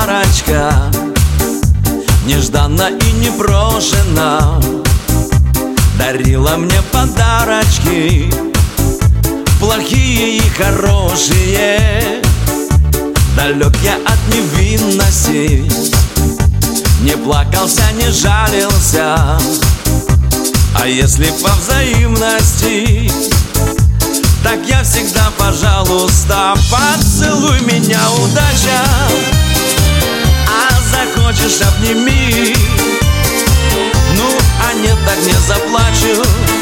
парочка, нежданно и непрошено дарила мне подарочки, плохие и хорошие. Далек я от невинности, не плакался, не жалился. А если по взаимности, так я всегда, пожалуйста, поцелуй меня, удача. А захочешь, обними. Ну, а нет, так не заплачу.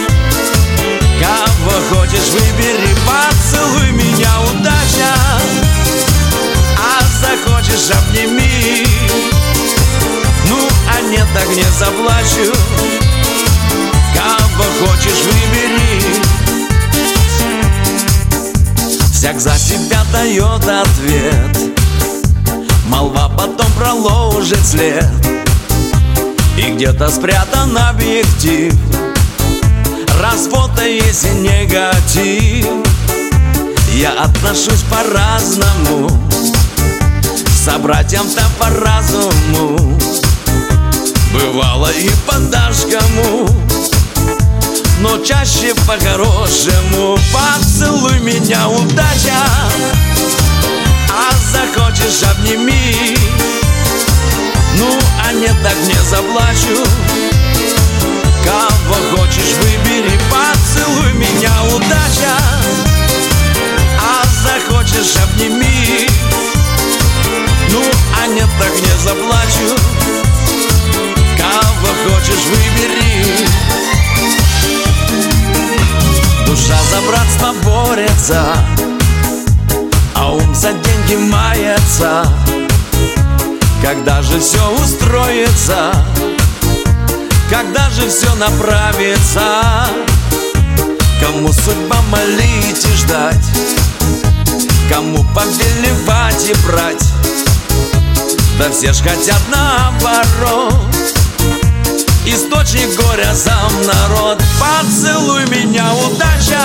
Кого хочешь, выбери, поцелуй меня, удача. А захочешь, обними. Ну, а нет, так не заплачу. Кого хочешь, выбери. Всяк за себя дает ответ, молва потом проложит след, и где-то спрятан объектив, развода есть и негатив. Я отношусь по-разному, к собратьям-то по разуму, бывало и по-дашкому, но чаще по-хорошему. Поцелуй меня, удача. А захочешь, обними. Ну, а нет, так не заплачу. Кого хочешь, выбери, поцелуй меня, удача. А захочешь, обними. Ну, а нет, так не заплачу. Кого хочешь, выбери. Душа за братство борется, а ум за деньги мается. Когда же все устроится, когда же все направится? Кому судьба молить и ждать, кому повелевать и брать? Да все ж хотят наоборот, источник горя сам народ. Поцелуй меня, удача.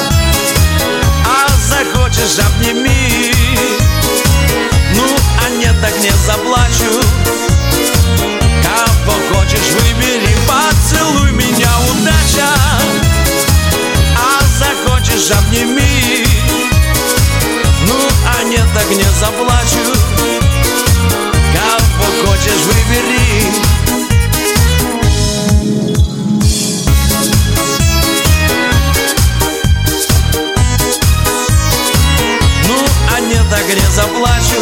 А захочешь, обними. Ну, а нет, так не заплачу. Кого хочешь, выбери, поцелуй меня, удача. А захочешь, обними. Ну, а нет, так не заплачу. Кого хочешь, выбери. Так не заплачу.